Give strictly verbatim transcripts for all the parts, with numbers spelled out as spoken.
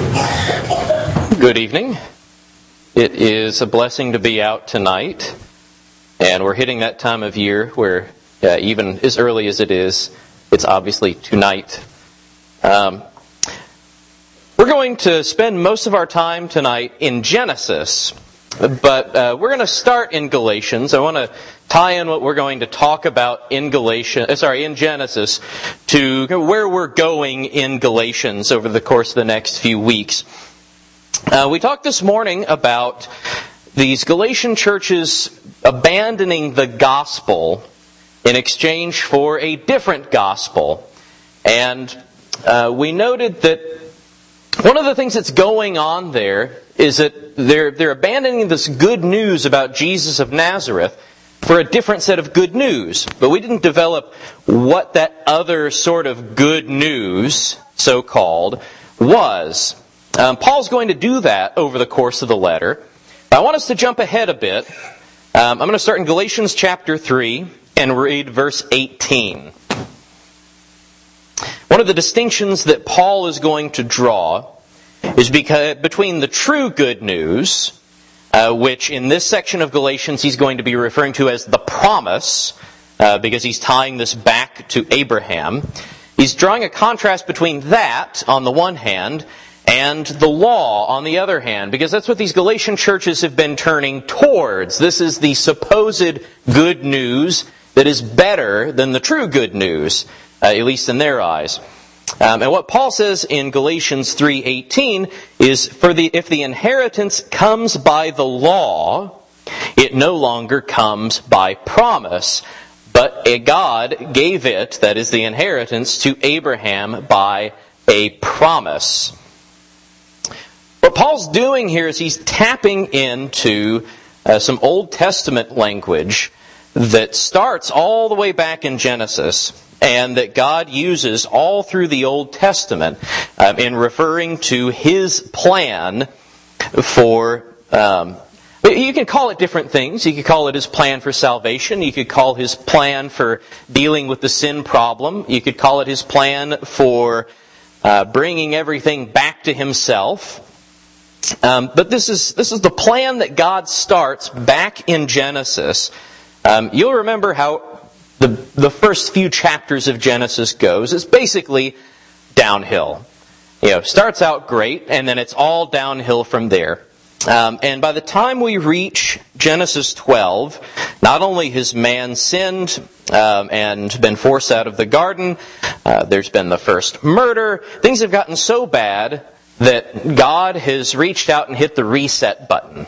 Good evening. It is a blessing to be out tonight, and we're hitting that time of year where uh, even as early as it is, it's obviously tonight. Um, we're going to spend most of our time tonight in Genesis, but uh, we're going to start in Galatians. I want to tie in what we're going to talk about in Galatians, uh, sorry, in Genesis, to where we're going in Galatians over the course of the next few weeks. Uh, we talked this morning about these Galatian churches abandoning the gospel in exchange for a different gospel. And uh, we noted that one of the things that's going on there is that they're, they're abandoning this good news about Jesus of Nazareth for a different set of good news. But we didn't develop what that other sort of good news, so-called, was. Um, Paul's going to do that over the course of the letter. I want us to jump ahead a bit. Um, I'm going to start in Galatians chapter three and read verse eighteen. One of the distinctions that Paul is going to draw is because, between the true good news, uh, which in this section of Galatians he's going to be referring to as the promise, uh, because he's tying this back to Abraham. He's drawing a contrast between that, on the one hand, and the law, on the other hand, because that's what these Galatian churches have been turning towards. This is the supposed good news that is better than the true good news, uh, at least in their eyes. Um, and what Paul says in Galatians three eighteen is, "For the if the inheritance comes by the law, it no longer comes by promise, but a God gave it," that is the inheritance, "to Abraham by a promise." What Paul's doing here is he's tapping into uh, some Old Testament language that starts all the way back in Genesis and that God uses all through the Old Testament uh, in referring to His plan for, um, you can call it different things. You could call it His plan for salvation. You could call His plan for dealing with the sin problem. You could call it His plan for uh, bringing everything back to Himself. Um, but this is this is the plan that God starts back in Genesis. Um, you'll remember how the the first few chapters of Genesis goes. It's basically downhill. You know, starts out great, and then it's all downhill from there. Um, and by the time we reach Genesis twelve, not only has man sinned um, and been forced out of the garden, uh, there's been the first murder. Things have gotten so bad that God has reached out and hit the reset button.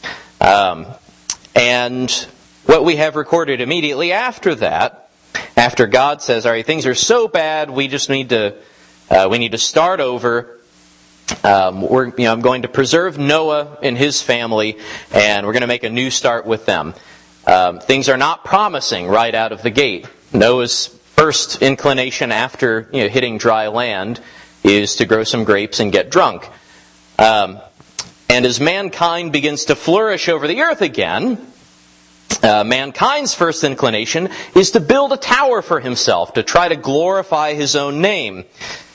Um, and what we have recorded immediately after that, after God says, all right, things are so bad, we just need to, uh, we need to start over. Um, we're, you know, I'm going to preserve Noah and his family, and we're going to make a new start with them. Um, things are not promising right out of the gate. Noah's first inclination after, you know, hitting dry land is to grow some grapes and get drunk. Um, and as mankind begins to flourish over the earth again, uh, mankind's first inclination is to build a tower for himself, to try to glorify his own name.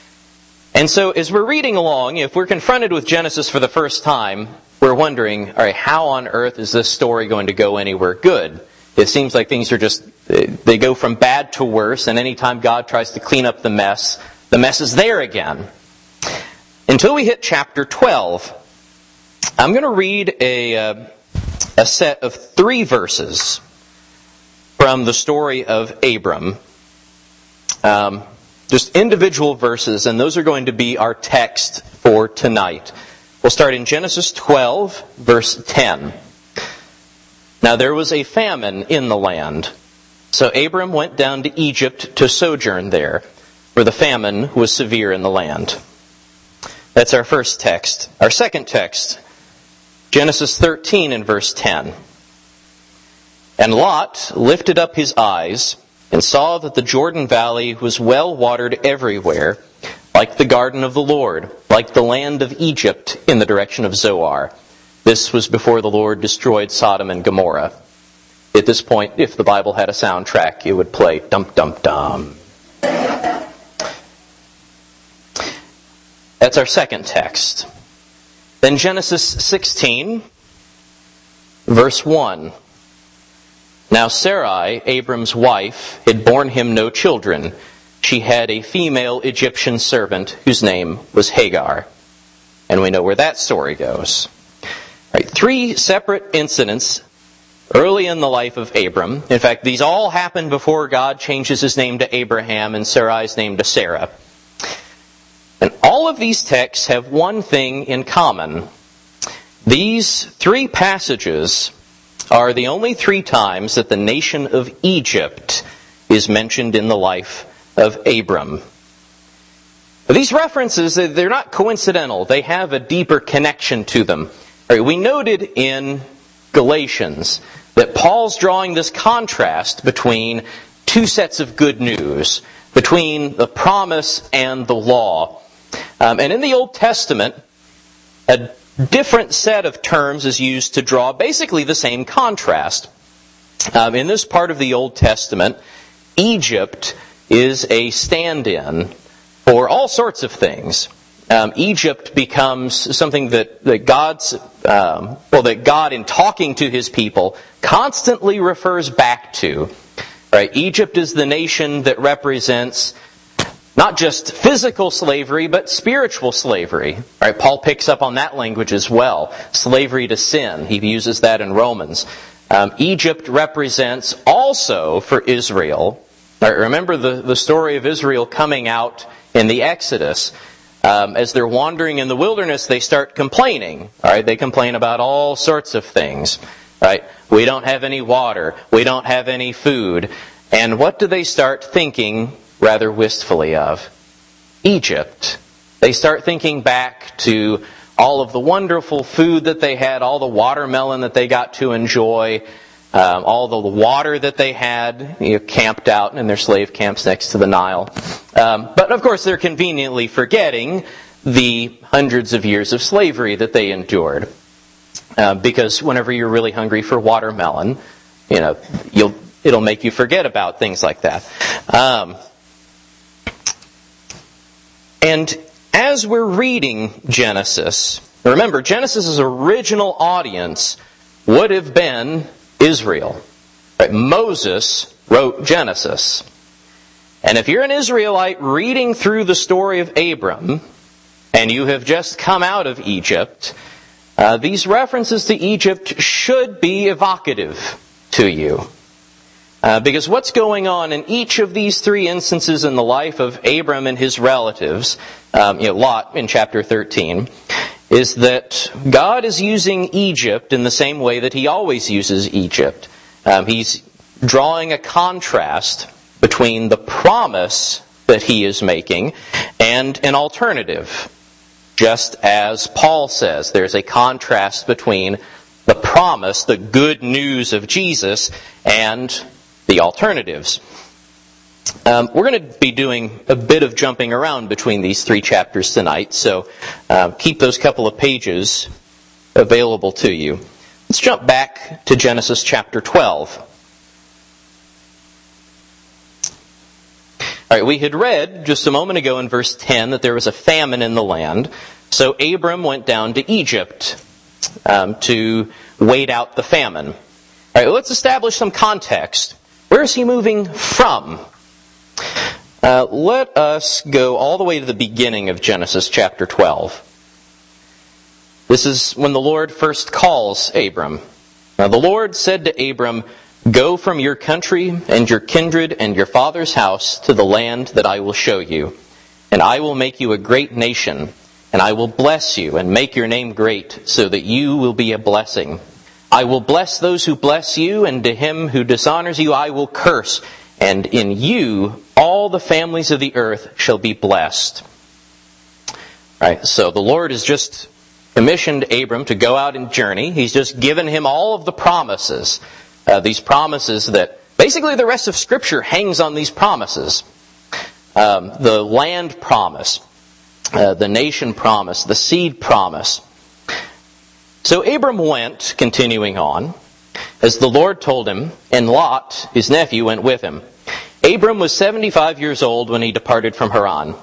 And so as we're reading along, if we're confronted with Genesis for the first time, we're wondering, all right, how on earth is this story going to go anywhere good? It seems like things are just, they go from bad to worse, and anytime God tries to clean up the mess, the mess is there again. Until we hit chapter twelve. I'm going to read a, uh, a set of three verses from the story of Abram. Um, just individual verses, and those are going to be our text for tonight. We'll start in Genesis twelve, verse ten. "Now there was a famine in the land, so Abram went down to Egypt to sojourn there, for the famine was severe in the land." That's our first text. Our second text, Genesis thirteen and verse ten. "And Lot lifted up his eyes and saw that the Jordan Valley was well watered everywhere, like the garden of the Lord, like the land of Egypt in the direction of Zoar. This was before the Lord destroyed Sodom and Gomorrah." At this point, if the Bible had a soundtrack, it would play dum dum dum. That's our second text. Then Genesis sixteen, verse one. Now Sarai, Abram's wife, had borne him no children. She had a female Egyptian servant whose name was Hagar. And we know where that story goes. Right, three separate incidents early in the life of Abram. In fact, these all happened before God changes his name to Abraham and Sarai's name to Sarah. And all of these texts have one thing in common. These three passages are the only three times that the nation of Egypt is mentioned in the life of Abram. These references, they're not coincidental. They have a deeper connection to them. Right, we noted in Galatians that Paul's drawing this contrast between two sets of good news, between the promise and the law. Um, and in the Old Testament, a different set of terms is used to draw basically the same contrast. Um, in this part of the Old Testament, Egypt is a stand-in for all sorts of things. Um, Egypt becomes something that, that God's, um, well, that God, in talking to His people, constantly refers back to. Right? Egypt is the nation that represents not just physical slavery, but spiritual slavery. Right? Paul picks up on that language as well. Slavery to sin. He uses that in Romans. Um, Egypt represents also for Israel. Right? Remember the, the story of Israel coming out in the Exodus. Um, as they're wandering in the wilderness, they start complaining. All right, they complain about all sorts of things. Right? We don't have any water. We don't have any food. And what do they start thinking rather wistfully of? Egypt. They start thinking back to all of the wonderful food that they had, all the watermelon that they got to enjoy, um, all the water that they had, you know, camped out in their slave camps next to the Nile. Um, but of course they're conveniently forgetting the hundreds of years of slavery that they endured. Uh, because whenever you're really hungry for watermelon, you know, you'll it'll make you forget about things like that. Um, and as we're reading Genesis, remember, Genesis' original audience would have been Israel. Right? Moses wrote Genesis. And if you're an Israelite reading through the story of Abram, and you have just come out of Egypt, uh, these references to Egypt should be evocative to you. Uh, because what's going on in each of these three instances in the life of Abram and his relatives, um, you know, Lot in chapter thirteen, is that God is using Egypt in the same way that He always uses Egypt. Um, he's drawing a contrast between the promise that He is making and an alternative. Just as Paul says, there's a contrast between the promise, the good news of Jesus, and the alternatives. Um, we're going to be doing a bit of jumping around between these three chapters tonight, so uh, keep those couple of pages available to you. Let's jump back to Genesis chapter twelve. All right, we had read just a moment ago in verse ten that there was a famine in the land, so Abram went down to Egypt um, to wait out the famine. All right, well, let's establish some context. Where is he moving from? Uh, let us go all the way to the beginning of Genesis chapter twelve. This is when the Lord first calls Abram. Now the Lord said to Abram, "Go from your country and your kindred and your father's house to the land that I will show you. And I will make you a great nation, and I will bless you and make your name great, so that you will be a blessing. I will bless those who bless you, and to him who dishonors you I will curse. And in you all the families of the earth shall be blessed." Right, so the Lord has just commissioned Abram to go out and journey. He's just given him all of the promises. Uh, these promises that basically the rest of Scripture hangs on these promises. Um, the land promise, uh, the nation promise, the seed promise. So Abram went, continuing on, as the Lord told him, and Lot, his nephew, went with him. Abram was seventy-five years old when he departed from Haran.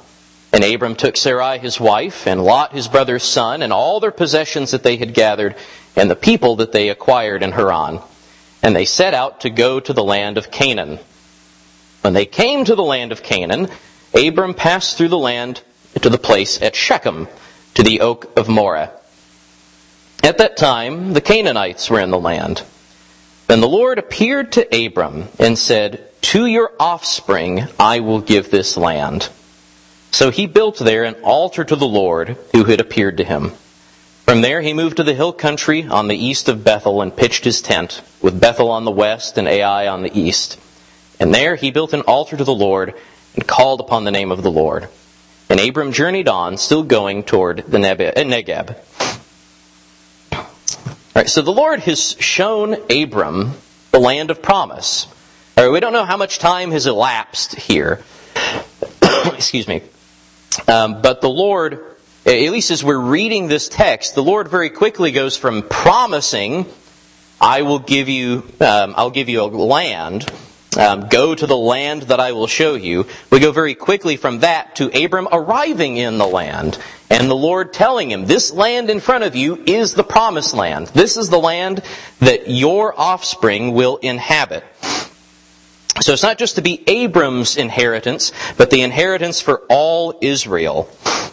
And Abram took Sarai his wife, and Lot his brother's son, and all their possessions that they had gathered, and the people that they acquired in Haran. And they set out to go to the land of Canaan. When they came to the land of Canaan, Abram passed through the land to the place at Shechem, to the oak of Moreh. At that time, the Canaanites were in the land. Then the Lord appeared to Abram and said, "To your offspring I will give this land." So he built there an altar to the Lord who had appeared to him. From there he moved to the hill country on the east of Bethel and pitched his tent, with Bethel on the west and Ai on the east. And there he built an altar to the Lord and called upon the name of the Lord. And Abram journeyed on, still going toward the Negeb. All right, so the Lord has shown Abram the land of promise. All right, we don't know how much time has elapsed here. Excuse me. Um, but the Lord, at least as we're reading this text, the Lord very quickly goes from promising, "I will give you, um, I'll give you a land. Um, go to the land that I will show you." We go very quickly from that to Abram arriving in the land, and the Lord telling him, "This land in front of you is the promised land. This is the land that your offspring will inhabit." So it's not just to be Abram's inheritance, but the inheritance for all Israel.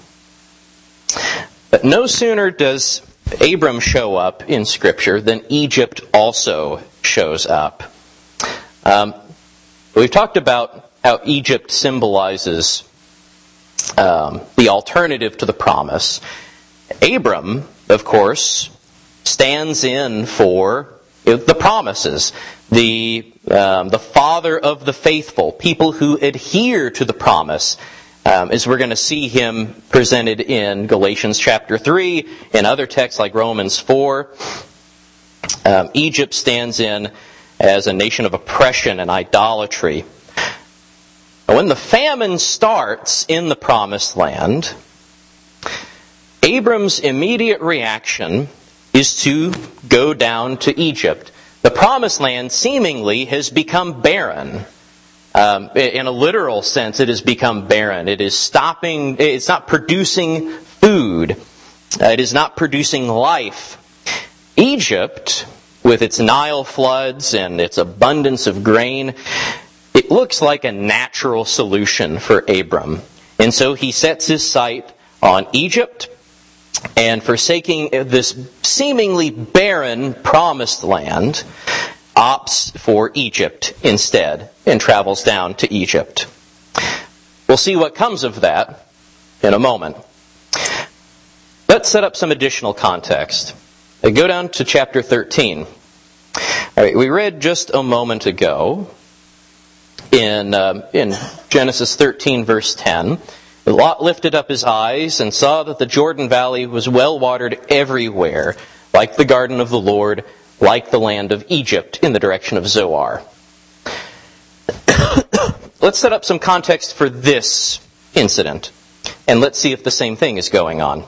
But no sooner does Abram show up in Scripture than Egypt also shows up. Um, we've talked about how Egypt symbolizes um, the alternative to the promise. Abram, of course, stands in for the promises. The um, the father of the faithful, people who adhere to the promise, um, as we're going to see him presented in Galatians chapter three, and other texts like Romans four. Um, Egypt stands in as a nation of oppression and idolatry. When the famine starts in the promised land, Abram's immediate reaction is to go down to Egypt. The promised land seemingly has become barren. Um, in a literal sense, it has become barren. It is stopping, it's not producing food. Uh, it is not producing life. Egypt, with its Nile floods and its abundance of grain, it looks like a natural solution for Abram. And so he sets his sight on Egypt, and forsaking this seemingly barren promised land, opts for Egypt instead and travels down to Egypt. We'll see what comes of that in a moment. Let's set up some additional context. Go down to chapter thirteen. All right, we read just a moment ago in, uh, in Genesis thirteen, verse ten, Lot lifted up his eyes and saw that the Jordan Valley was well watered everywhere, like the garden of the Lord, like the land of Egypt, in the direction of Zoar. Let's set up some context for this incident, and let's see if the same thing is going on.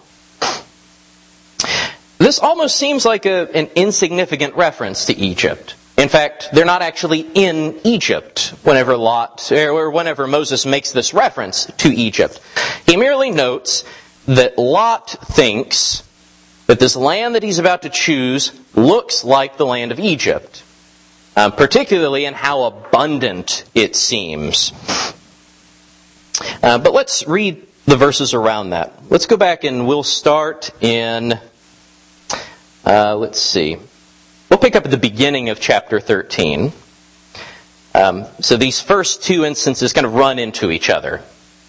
This almost seems like a, an insignificant reference to Egypt. In fact, they're not actually in Egypt whenever Lot, or whenever Moses makes this reference to Egypt. He merely notes that Lot thinks that this land that he's about to choose looks like the land of Egypt, um, particularly in how abundant it seems. Uh, but let's read the verses around that. Let's go back and we'll start in, uh, let's see. We'll pick up at the beginning of chapter thirteen. Um, so these first two instances kind of run into each other.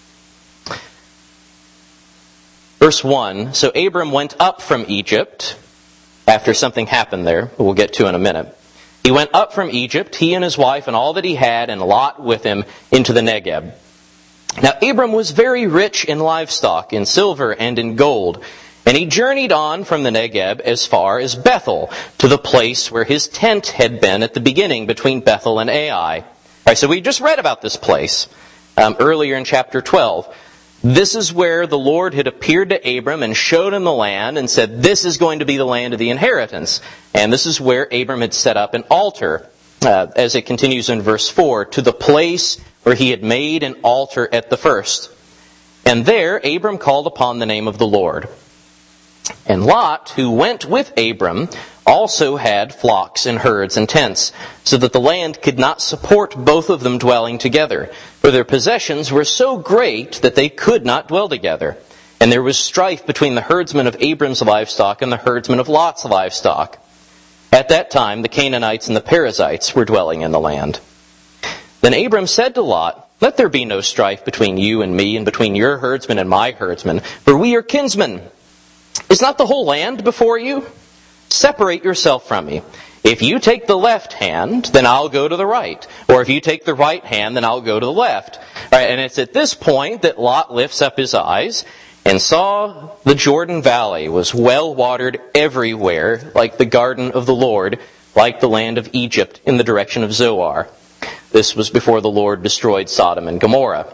Verse one, so Abram went up from Egypt after something happened there, we'll get to in a minute. He went up from Egypt, he and his wife and all that he had, and Lot with him, into the Negeb. Now Abram was very rich in livestock, in silver and in gold. And he journeyed on from the Negeb as far as Bethel, to the place where his tent had been at the beginning between Bethel and Ai. All right, so we just read about this place um, earlier in chapter twelve. This is where the Lord had appeared to Abram and showed him the land and said, this is going to be the land of the inheritance. And this is where Abram had set up an altar, uh, as it continues in verse four, to the place where he had made an altar at the first. And there Abram called upon the name of the Lord. And Lot, who went with Abram, also had flocks and herds and tents, so that the land could not support both of them dwelling together, for their possessions were so great that they could not dwell together. And there was strife between the herdsmen of Abram's livestock and the herdsmen of Lot's livestock. At that time the Canaanites and the Perizzites were dwelling in the land. Then Abram said to Lot, "Let there be no strife between you and me, and between your herdsmen and my herdsmen, for we are kinsmen. Is not the whole land before you? Separate yourself from me. If you take the left hand, then I'll go to the right. Or if you take the right hand, then I'll go to the left." All right, and it's at this point that Lot lifts up his eyes and saw the Jordan Valley was well watered everywhere, like the garden of the Lord, like the land of Egypt in the direction of Zoar. This was before the Lord destroyed Sodom and Gomorrah.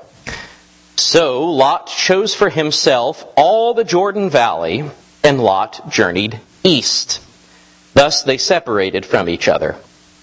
So Lot chose for himself all the Jordan Valley, and Lot journeyed east. Thus they separated from each other.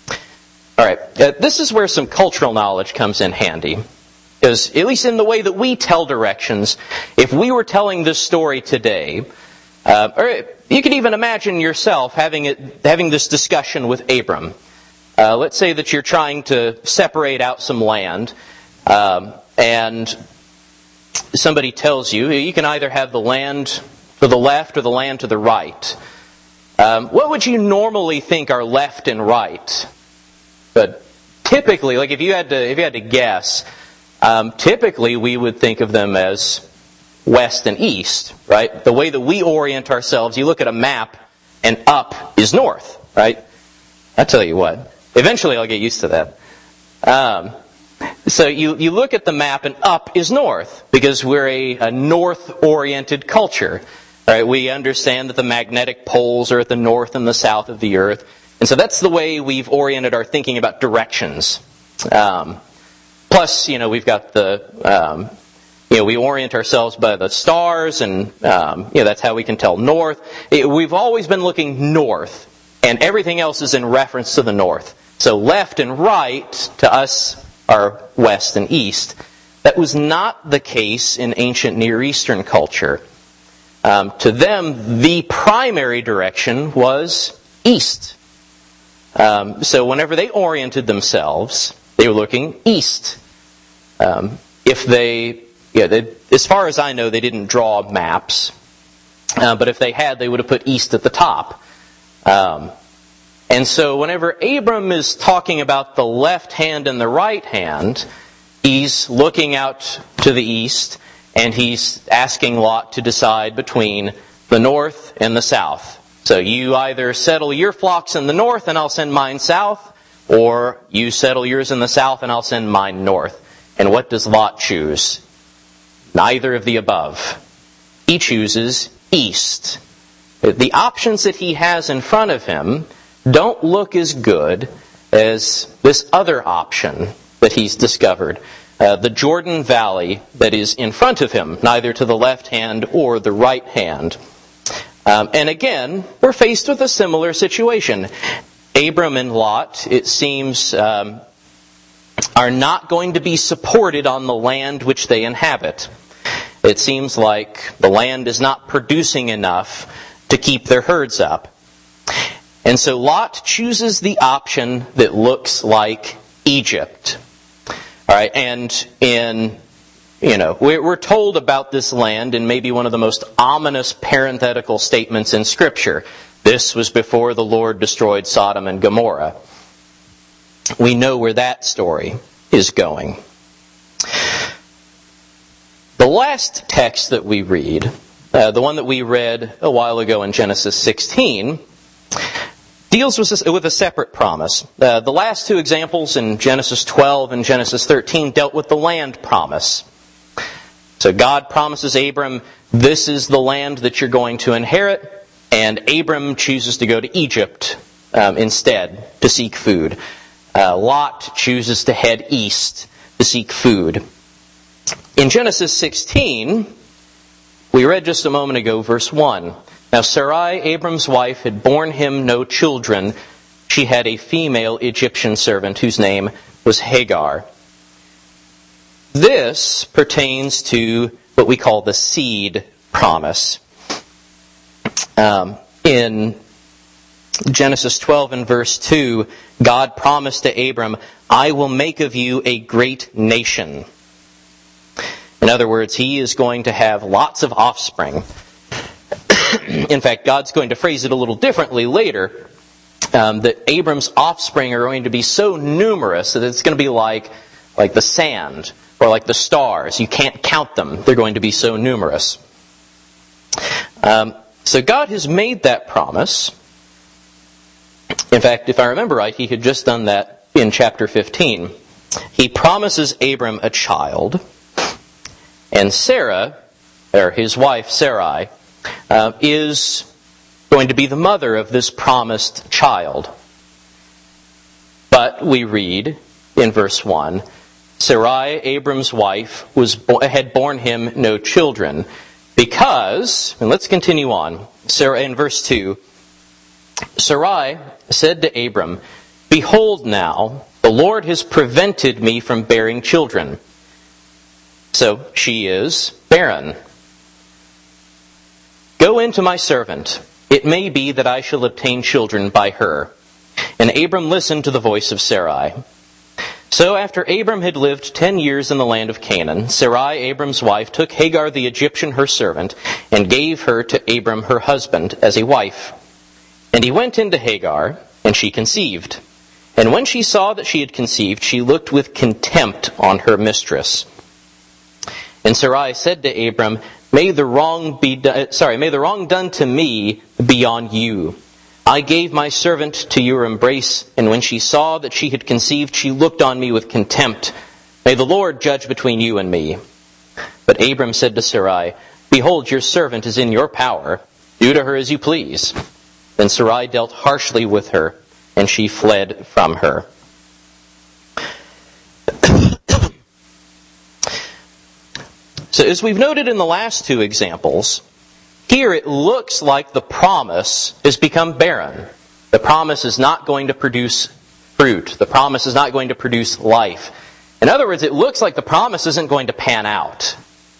All right, uh, this is where some cultural knowledge comes in handy. Because, at least in the way that we tell directions, if we were telling this story today, uh, or you could even imagine yourself having it, having this discussion with Abram. Uh, let's say that you're trying to separate out some land, um, and somebody tells you, you can either have the land to the left or the land to the right. Um, what would you normally think are left and right? But typically, like if you had to, if you had to guess, um, typically we would think of them as west and east, right? The way that we orient ourselves, you look at a map, and up is north, right? I tell you what, eventually I'll get used to that. Um, So you, you look at the map and up is north, because we're a, a north-oriented culture. Right? We understand that the magnetic poles are at the north and the south of the earth. And so that's the way we've oriented our thinking about directions. Um, plus, you know, we've got the, um, you know, we orient ourselves by the stars, and, um, you know, that's how we can tell north. It, we've always been looking north, and everything else is in reference to the north. So left and right, to us, are west and east. That was not the case in ancient Near Eastern culture. Um, to them, the primary direction was east. Um, so whenever they oriented themselves, they were looking east. Um, if they, yeah, they, as far as I know, they didn't draw maps. Uh, but if they had, they would have put east at the top. Um, And so whenever Abram is talking about the left hand and the right hand, he's looking out to the east, and he's asking Lot to decide between the north and the south. So you either settle your flocks in the north and I'll send mine south, or you settle yours in the south and I'll send mine north. And what does Lot choose? Neither of the above. He chooses east. The options that he has in front of him don't look as good as this other option that he's discovered. Uh, the Jordan Valley that is in front of him, neither to the left hand or the right hand. Um, and again, we're faced with a similar situation. Abram and Lot, it seems, um, are not going to be supported on the land which they inhabit. It seems like the land is not producing enough to keep their herds up. And so Lot chooses the option that looks like Egypt. All right, and in, you know, we're told about this land in maybe one of the most ominous parenthetical statements in Scripture. This was before the Lord destroyed Sodom and Gomorrah. We know where that story is going. The last text that we read, uh, the one that we read a while ago in Genesis sixteen, deals with a separate promise. Uh, the last two examples in Genesis twelve and Genesis thirteen dealt with the land promise. So God promises Abram, this is the land that you're going to inherit, and Abram chooses to go to Egypt um, instead to seek food. Uh, Lot chooses to head east to seek food. In Genesis sixteen, we read just a moment ago, verse one. Now Sarai, Abram's wife, had borne him no children. She had a female Egyptian servant whose name was Hagar. This pertains to what we call the seed promise. Um, in Genesis twelve and verse two, God promised to Abram, "I will make of you a great nation." In other words, he is going to have lots of offspring. In fact, God's going to phrase it a little differently later, um, that Abram's offspring are going to be so numerous that it's going to be like, like the sand or like the stars. You can't count them. They're going to be so numerous. Um, so God has made that promise. In fact, if I remember right, he had just done that in chapter fifteen. He promises Abram a child, and Sarah, or his wife Sarai, uh, is going to be the mother of this promised child. But we read in verse one, Sarai, Abram's wife, was had borne him no children, because, and let's continue on, Sarah in verse two, Sarai said to Abram, "Behold now, the Lord has prevented me from bearing children." So she is barren. "Go in to my servant. It may be that I shall obtain children by her." And Abram listened to the voice of Sarai. So after Abram had lived ten years in the land of Canaan, Sarai, Abram's wife, took Hagar the Egyptian, her servant, and gave her to Abram her husband as a wife. And he went into Hagar, and she conceived. And when she saw that she had conceived, she looked with contempt on her mistress. And Sarai said to Abram, May the wrong be done, sorry, may the wrong done to me be on you. I gave my servant to your embrace, and when she saw that she had conceived, she looked on me with contempt. May the Lord judge between you and me. But Abram said to Sarai, Behold, your servant is in your power. Do to her as you please. Then Sarai dealt harshly with her, and she fled from her. So as we've noted in the last two examples, here it looks like the promise has become barren. The promise is not going to produce fruit. The promise is not going to produce life. In other words, it looks like the promise isn't going to pan out.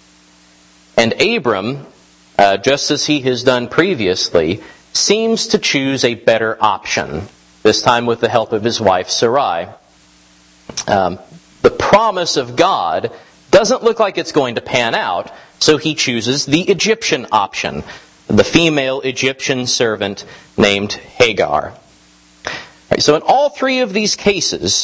And Abram, uh, just as he has done previously, seems to choose a better option, this time with the help of his wife Sarai. Um, the promise of God doesn't look like it's going to pan out, so he chooses the Egyptian option, the female Egyptian servant named Hagar. Right, so in all three of these cases,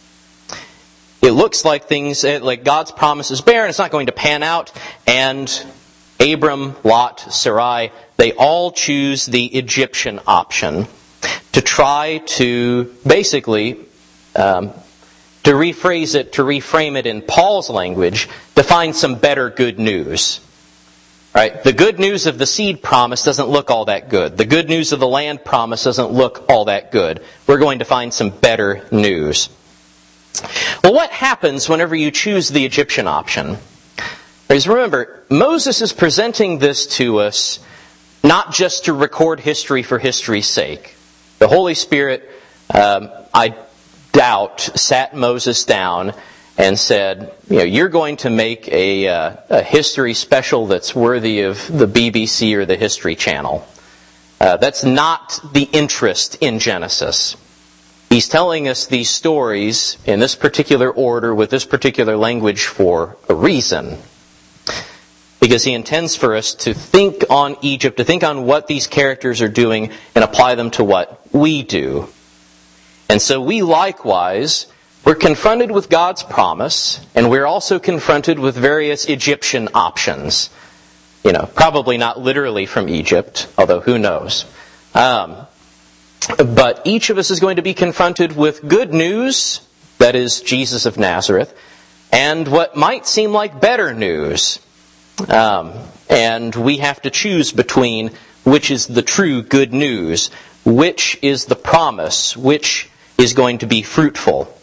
it looks like things, like God's promise is barren, it's not going to pan out, and Abram, Lot, Sarai, they all choose the Egyptian option to try to basically um, to rephrase it, to reframe it in Paul's language, to find some better good news. Right? The good news of the seed promise doesn't look all that good. The good news of the land promise doesn't look all that good. We're going to find some better news. Well, what happens whenever you choose the Egyptian option? Because remember, Moses is presenting this to us not just to record history for history's sake. The Holy Spirit, um, I doubt, sat Moses down and said, you know, you're going to make a, uh, a history special that's worthy of the B B C or the History Channel. Uh, that's not the interest in Genesis. He's telling us these stories in this particular order with this particular language for a reason. Because he intends for us to think on Egypt, to think on what these characters are doing and apply them to what we do. And so we likewise, we're confronted with God's promise, and we're also confronted with various Egyptian options. You know, probably not literally from Egypt, although who knows. Um, but each of us is going to be confronted with good news, that is Jesus of Nazareth, and what might seem like better news. Um, and we have to choose between which is the true good news, which is the promise, which is going to be fruitful.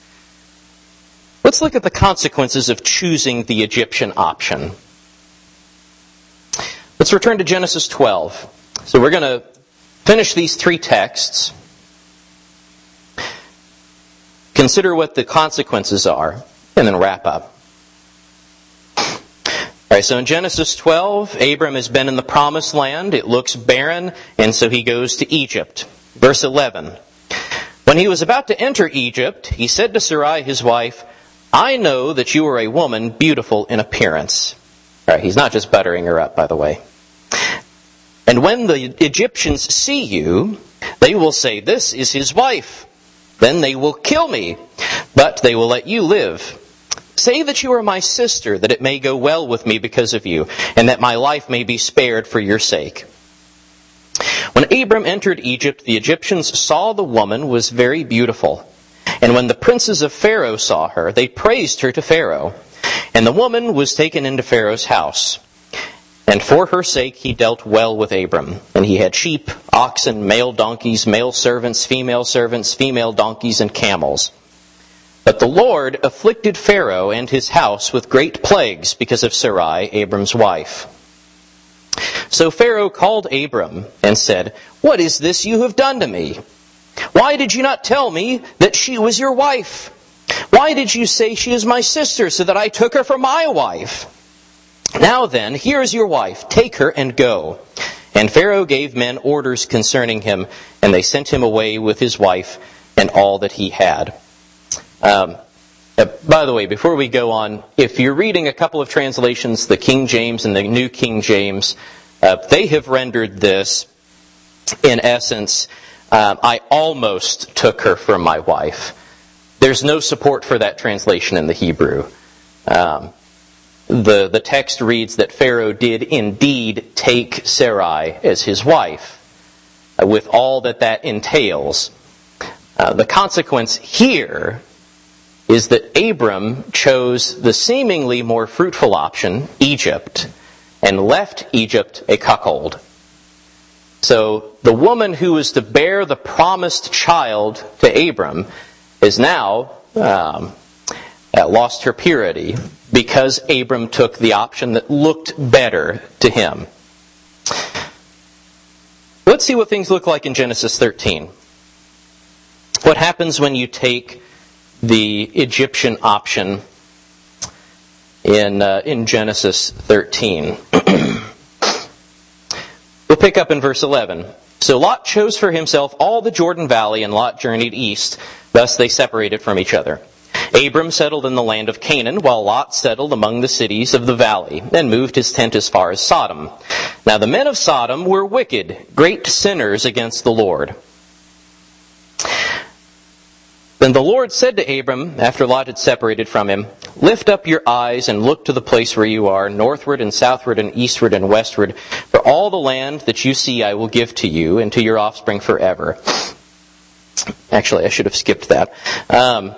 Let's look at the consequences of choosing the Egyptian option. Let's return to Genesis twelve. So we're going to finish these three texts, consider what the consequences are, and then wrap up. All right, so in Genesis twelve, Abram has been in the promised land. It looks barren, and so he goes to Egypt. Verse eleven. When he was about to enter Egypt, he said to Sarai, his wife, I know that you are a woman beautiful in appearance. All right, he's not just buttering her up, by the way. And when the Egyptians see you, they will say, this is his wife. Then they will kill me, but they will let you live. Say that you are my sister, that it may go well with me because of you, and that my life may be spared for your sake. When Abram entered Egypt, the Egyptians saw the woman was very beautiful. And when the princes of Pharaoh saw her, they praised her to Pharaoh. And the woman was taken into Pharaoh's house. And for her sake he dealt well with Abram. And he had sheep, oxen, male donkeys, male servants, female servants, female donkeys, and camels. But the Lord afflicted Pharaoh and his house with great plagues because of Sarai, Abram's wife. So Pharaoh called Abram and said, What is this you have done to me? Why did you not tell me that she was your wife? Why did you say she is my sister, so that I took her for my wife? Now then, here is your wife. Take her and go. And Pharaoh gave men orders concerning him, and they sent him away with his wife and all that he had. Um, uh, by the way, before we go on, if you're reading a couple of translations, the King James and the New King James, uh, they have rendered this, in essence, um, I almost took her for my wife. There's no support for that translation in the Hebrew. Um, the, the text reads that Pharaoh did indeed take Sarai as his wife, uh, with all that that entails. Uh, the consequence here is that Abram chose the seemingly more fruitful option, Egypt, and left Egypt a cuckold. So the woman who was to bear the promised child to Abram is now um, lost her purity because Abram took the option that looked better to him. Let's see what things look like in Genesis thirteen. What happens when you take the Egyptian option in uh, in Genesis thirteen? We'll pick up in verse eleven. So Lot chose for himself all the Jordan Valley, and Lot journeyed east. Thus they separated from each other. Abram settled in the land of Canaan, while Lot settled among the cities of the valley, and moved his tent as far as Sodom. Now the men of Sodom were wicked, great sinners against the Lord. Then the Lord said to Abram, after Lot had separated from him, Lift up your eyes and look to the place where you are, northward and southward and eastward and westward. For all the land that you see I will give to you and to your offspring forever. Actually, I should have skipped that. Um,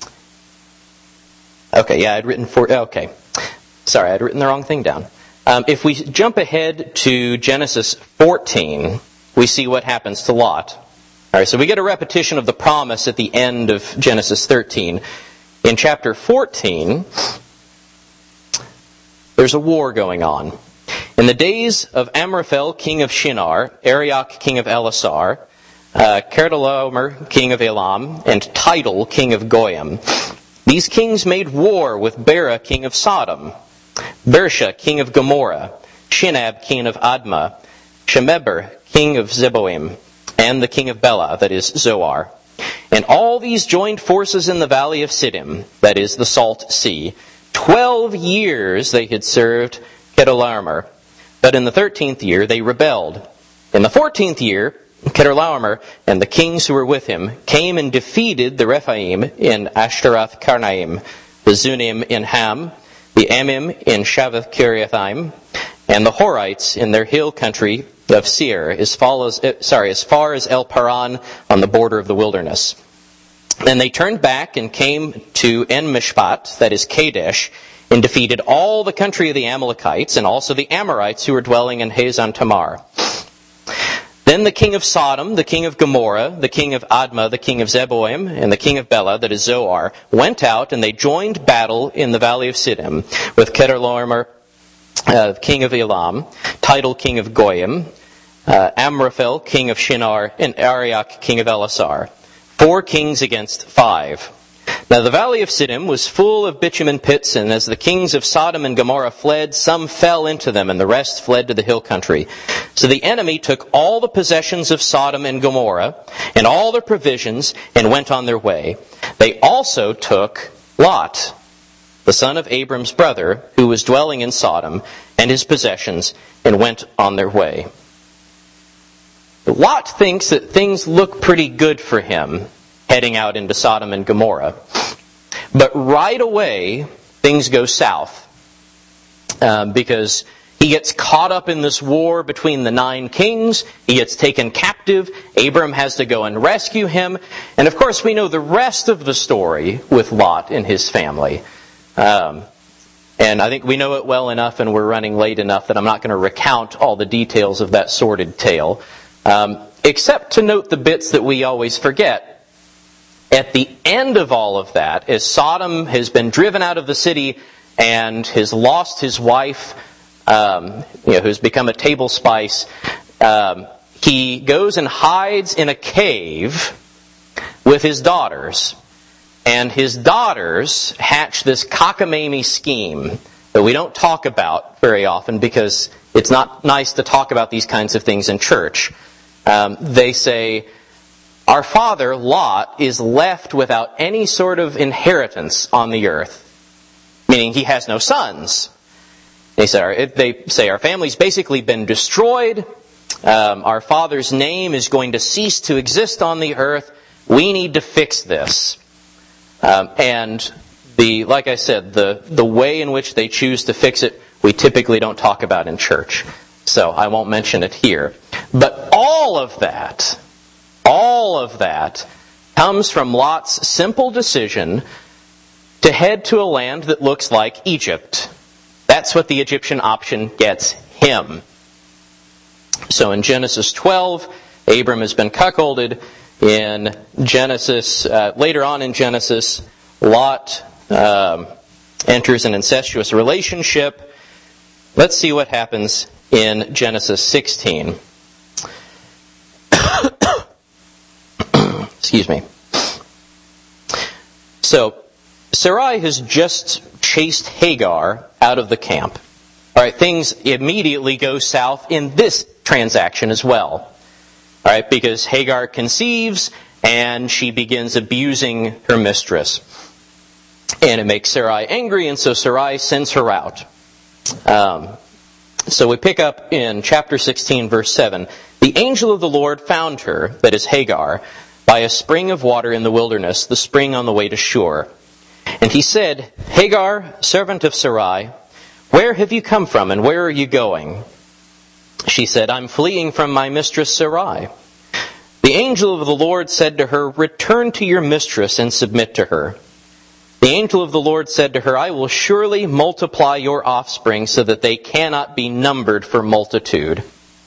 okay, yeah, I'd written for... Okay. Sorry, I'd written the wrong thing down. Um, if we jump ahead to Genesis fourteen, we see what happens to Lot. All right, so we get a repetition of the promise at the end of Genesis thirteen. In chapter fourteen, there's a war going on. In the days of Amraphel, king of Shinar, Arioch, king of Elasar, uh, Kedorlaomer, king of Elam, and Tidal, king of Goyim, these kings made war with Bera, king of Sodom, Bersha, king of Gomorrah, Shinab, king of Admah, Shemeber, king of Zeboim, and the king of Bela, that is Zoar. And all these joined forces in the valley of Siddim, that is the Salt Sea. Twelve years they had served Kedorlaomer, but in the thirteenth year they rebelled. In the fourteenth year, Kedorlaomer and the kings who were with him came and defeated the Rephaim in Ashtaroth Karnaim, the Zunim in Ham, the Amim in Shavath Kiriathaim, and the Horites in their hill country of Seir, as far as, sorry, as far as El Paran on the border of the wilderness. And they turned back and came to En Mishpat, that is Kadesh, and defeated all the country of the Amalekites and also the Amorites who were dwelling in Hazan Tamar. Then the king of Sodom, the king of Gomorrah, the king of Admah, the king of Zeboim, and the king of Bela, that is Zoar, went out and they joined battle in the valley of Siddim with Kedorlaomer, uh, king of Elam, Tidal, king of Goyim, uh, Amraphel, king of Shinar, and Arioch, king of Elasar. Four kings against five. Now the valley of Siddim was full of bitumen pits, and as the kings of Sodom and Gomorrah fled, some fell into them, and the rest fled to the hill country. So the enemy took all the possessions of Sodom and Gomorrah, and all their provisions, and went on their way. They also took Lot, the son of Abram's brother, who was dwelling in Sodom, and his possessions, and went on their way. Lot thinks that things look pretty good for him, heading out into Sodom and Gomorrah. But right away, things go south. Um, because he gets caught up in this war between the nine kings. He gets taken captive. Abram has to go and rescue him. And of course, we know the rest of the story with Lot and his family. Um, and I think we know it well enough, and we're running late enough that I'm not going to recount all the details of that sordid tale. Um, except to note the bits that we always forget. At the end of all of that, as Sodom has been driven out of the city and has lost his wife, um, you know, who's become a table spice, um, he goes and hides in a cave with his daughters. And his daughters hatch this cockamamie scheme that we don't talk about very often because it's not nice to talk about these kinds of things in church. Um, they say, our father, Lot, is left without any sort of inheritance on the earth. Meaning he has no sons. They say, they say our family's basically been destroyed. Um, our father's name is going to cease to exist on the earth. We need to fix this. Um, and the, like I said, the, the way in which they choose to fix it, we typically don't talk about in church. So I won't mention it here. But all of that, all of that comes from Lot's simple decision to head to a land that looks like Egypt. That's what the Egyptian option gets him. So in Genesis twelve, Abram has been cuckolded. In Genesis, uh, later on in Genesis, Lot um, enters an incestuous relationship. Let's see what happens in Genesis sixteen. Excuse me. So, Sarai has just chased Hagar out of the camp. All right, things immediately go south in this transaction as well. All right, because Hagar conceives and she begins abusing her mistress. And it makes Sarai angry, and so Sarai sends her out. Um, so we pick up in chapter sixteen, verse seven. The angel of the Lord found her, that is Hagar, by a spring of water in the wilderness, the spring on the way to Shur. And he said, Hagar, servant of Sarai, where have you come from, and where are you going? She said, I'm fleeing from my mistress Sarai. The angel of the Lord said to her, return to your mistress and submit to her. The angel of the Lord said to her, I will surely multiply your offspring so that they cannot be numbered for multitude.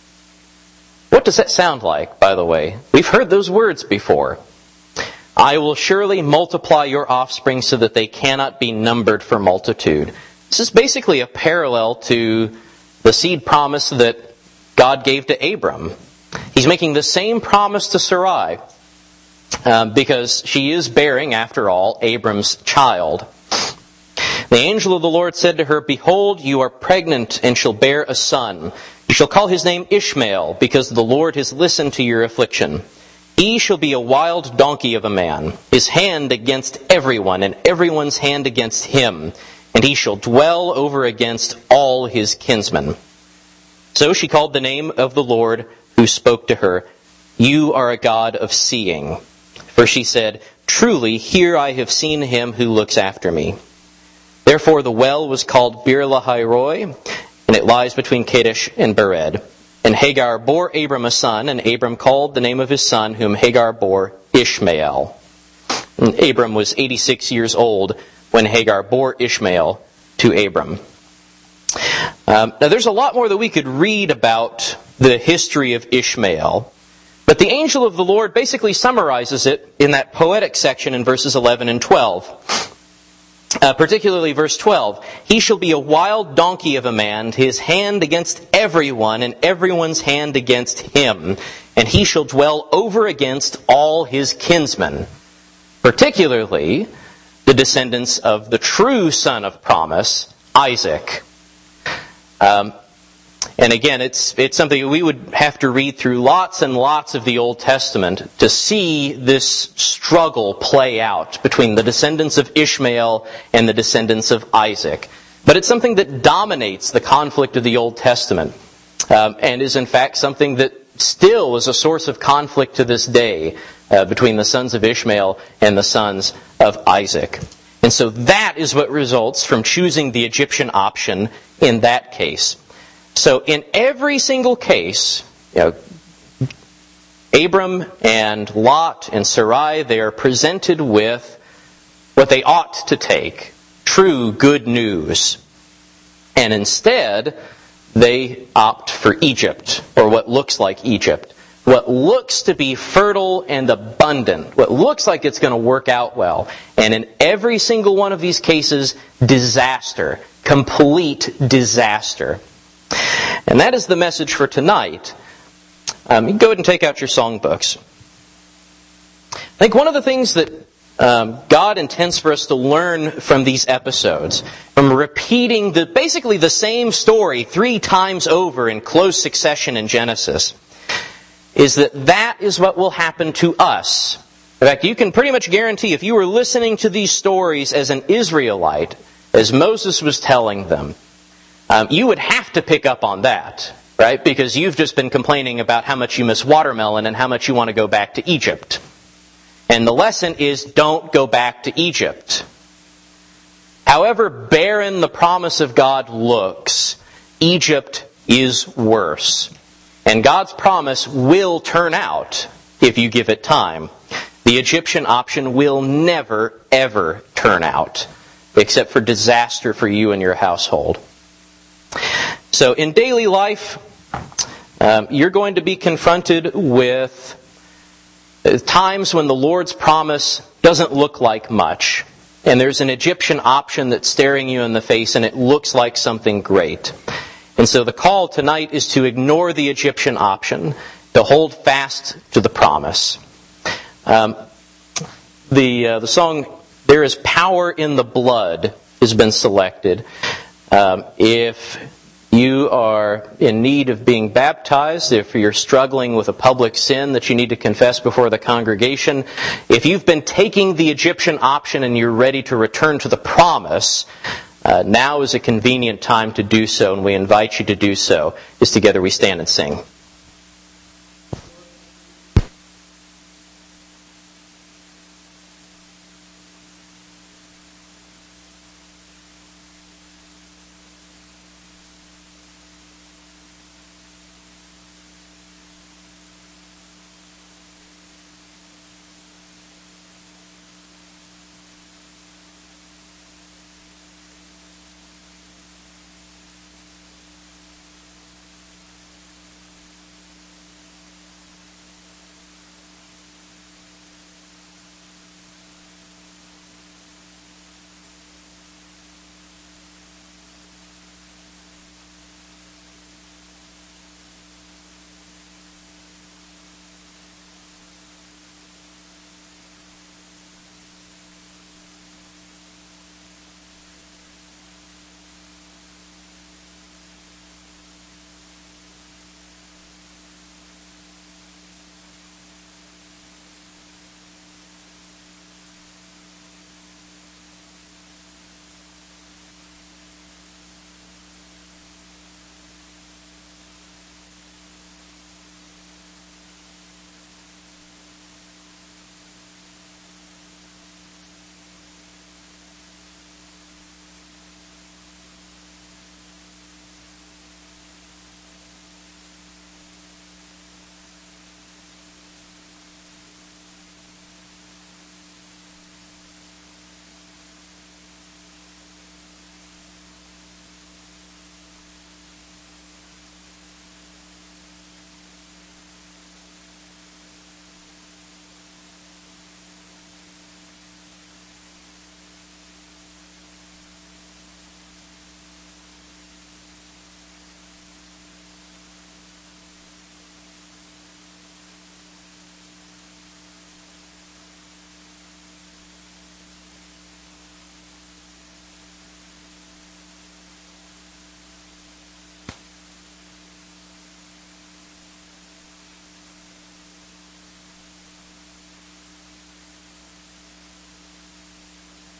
What does that sound like, by the way? We've heard those words before. I will surely multiply your offspring so that they cannot be numbered for multitude. This is basically a parallel to the seed promise that God gave to Abram. He's making the same promise to Sarai uh, because she is bearing, after all, Abram's child. The angel of the Lord said to her, behold, you are pregnant and shall bear a son. You shall call his name Ishmael, because the Lord has listened to your affliction. He shall be a wild donkey of a man, his hand against everyone, and everyone's hand against him, and he shall dwell over against all his kinsmen. So she called the name of the Lord who spoke to her, you are a God of seeing. For she said, truly, here I have seen him who looks after me. Therefore the well was called Bir Lahai-roi, and it lies between Kadesh and Bered. And Hagar bore Abram a son, and Abram called the name of his son, whom Hagar bore, Ishmael. And Abram was eighty-six years old when Hagar bore Ishmael to Abram. Um, now there's a lot more that we could read about the history of Ishmael, but the angel of the Lord basically summarizes it in that poetic section in verses eleven and twelve. Uh, particularly verse twelve, he shall be a wild donkey of a man, his hand against everyone, and everyone's hand against him, and he shall dwell over against all his kinsmen. Particularly, the descendants of the true son of promise, Isaac. Um, and again, it's it's something we would have to read through lots and lots of the Old Testament to see this struggle play out between the descendants of Ishmael and the descendants of Isaac. But it's something that dominates the conflict of the Old Testament, um, and is in fact something that still is a source of conflict to this day uh, between the sons of Ishmael and the sons of Isaac. And so that is what results from choosing the Egyptian option in that case. So in every single case, you know, Abram and Lot and Sarai, they are presented with what they ought to take, true good news. And instead, they opt for Egypt, or what looks like Egypt. What looks to be fertile and abundant. What looks like it's going to work out well. And in every single one of these cases, disaster. Complete disaster. And that is the message for tonight. Um, you can go ahead and take out your songbooks. I think one of the things that um, God intends for us to learn from these episodes, from repeating the basically the same story three times over in close succession in Genesis, is that that is what will happen to us. In fact, you can pretty much guarantee if you were listening to these stories as an Israelite, as Moses was telling them, um, you would have to pick up on that, right? Because you've just been complaining about how much you miss watermelon and how much you want to go back to Egypt. And the lesson is, don't go back to Egypt. However barren the promise of God looks, Egypt is worse. And God's promise will turn out if you give it time. The Egyptian option will never, ever turn out, except for disaster for you and your household. So in daily life, um, you're going to be confronted with times when the Lord's promise doesn't look like much. And there's an Egyptian option that's staring you in the face, and it looks like something great. And so the call tonight is to ignore the Egyptian option, to hold fast to the promise. Um, the uh, the song, There is Power in the Blood, has been selected. Um, if you are in need of being baptized, if you're struggling with a public sin that you need to confess before the congregation, if you've been taking the Egyptian option and you're ready to return to the promise, Uh, now is a convenient time to do so, and we invite you to do so as together we stand and sing.